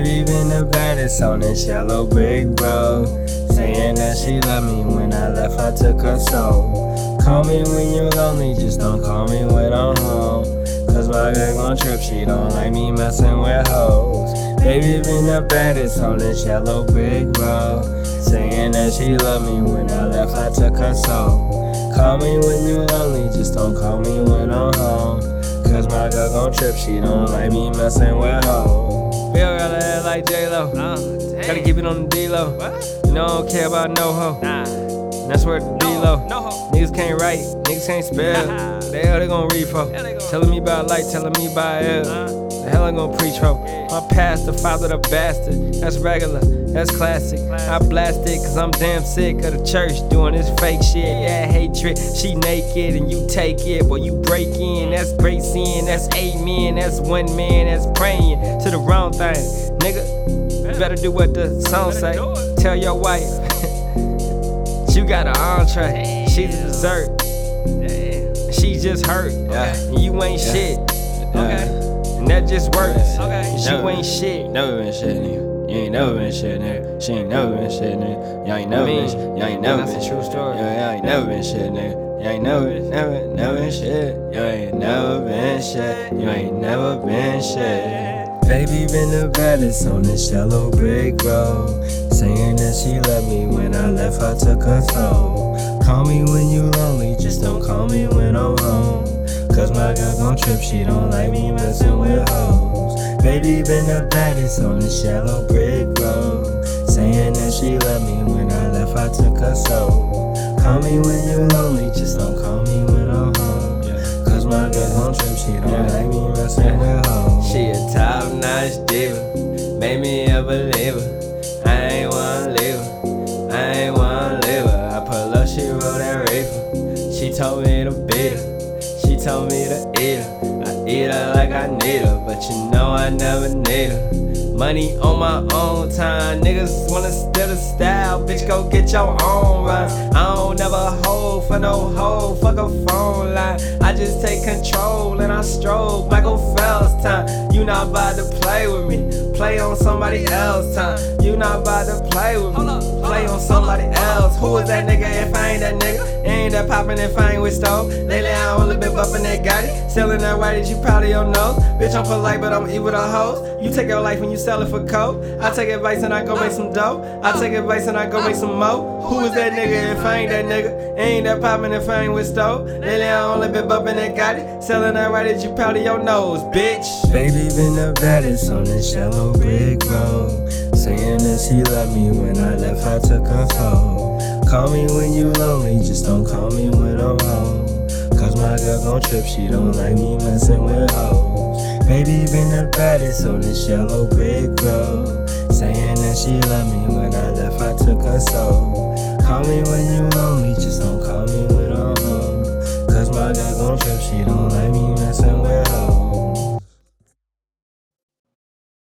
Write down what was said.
Baby been the baddest on this yellow brick road, saying that she love me. When I left, I took her soul. Call me when you're lonely, just don't call me when I'm home, cause my girl gon' trip, she don't like me messing with hoes. Baby been the baddest on this yellow brick road, saying that she love me. When I left, I took her soul. Call me when you're lonely, just don't call me when I'm home, cause my girl gon' trip, she don't like me messing with hoes. Bill gotta act like J-Lo, gotta keep it on the D-Lo. You know I don't care about no hoe, that's where the D-Lo. Niggas can't write, niggas can't spell, the hell they gon' read for? Telling me about light, telling me about L, the hell I gon' preach for? My pastor, father the bastard, that's regular, that's classic. I blast it cause I'm damn sick of the church doing this fake shit. Yeah, hatred, she naked and you take it. Boy, you break in, that's great sin, that's amen, that's one man that's praying to the wrong thing. Nigga, you better do what the song say. Tell your wife, you got an entree, she's a dessert. She just hurt, and you ain't shit. And that just works. You ain't shit. Never been shit, nigga. You ain't never been shit, nigga. She ain't never been shit, nigga. You ain't never been shit. You ain't never been shit. That's a true story. You ain't never been shit, nigga. You ain't never been shit. You ain't never been shit. You ain't never been shit. Baby been the baddest on this yellow brick road, saying that she love me. When I left, I took her soul. Call me when you lonely, just don't call me when I'm home, cause my girl gon' trip, she don't like me messing with hoes. Baby been the baddest on this yellow brick road, saying that she love me. When I left, I took her soul. Call me when you lonely, just don't call me when I'm home, cause my girl gon' trip, she don't like me messing with hoes. She a top-notch diva, made me a believer. I ain't wanna leave her, I ain't wanna leave her. I pull up, she roll that reefer. She told me to beat her, she told me to eat her. I eat her like I need her, but you know I never need her. Money on my own time, niggas wanna steal the style, bitch go get your own run. I don't never hold for no hoe, fuck a phone line. I just take control and I stroll Michael Phelps time. You not about to play with me, play on somebody else time. You not about to play with me, play on somebody else. Who is that nigga if I ain't that nigga? Ain't that poppin' if I ain't with Stove? Lately I only been bumpin' that Gotti, selling that white that you proud of your nose. Bitch I'm polite but I'm evil to hoes. You take your life when you sell it for coke. I take advice and I go make some dough. I take advice and I go make some mo. Who is that nigga if I ain't that nigga? Ain't that poppin' if I ain't with Stove? Lately I only been bumpin' that Gotti, selling that white that you proud of your nose, bitch. Baby been the baddest on this yellow brick road, saying that she love me. When I left, I took her soul. Call me when you lonely, just don't call me when I'm home, cause my girl gon' trip, she don't like me messing with hoes. Baby been the baddest on this yellow brick road, saying that she love me. When I left, I took her soul. Call me when you lonely, just don't call me when I'm home, cause my girl gon' trip, she don't like me